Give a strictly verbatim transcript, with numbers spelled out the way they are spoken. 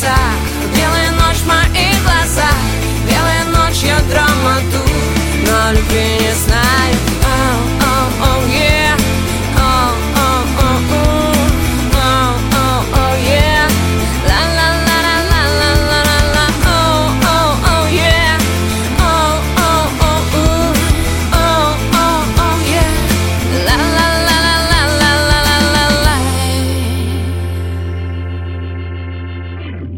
небеса, белая ночь в моих глазах, белая ночь, я драматург, но любви не знаю.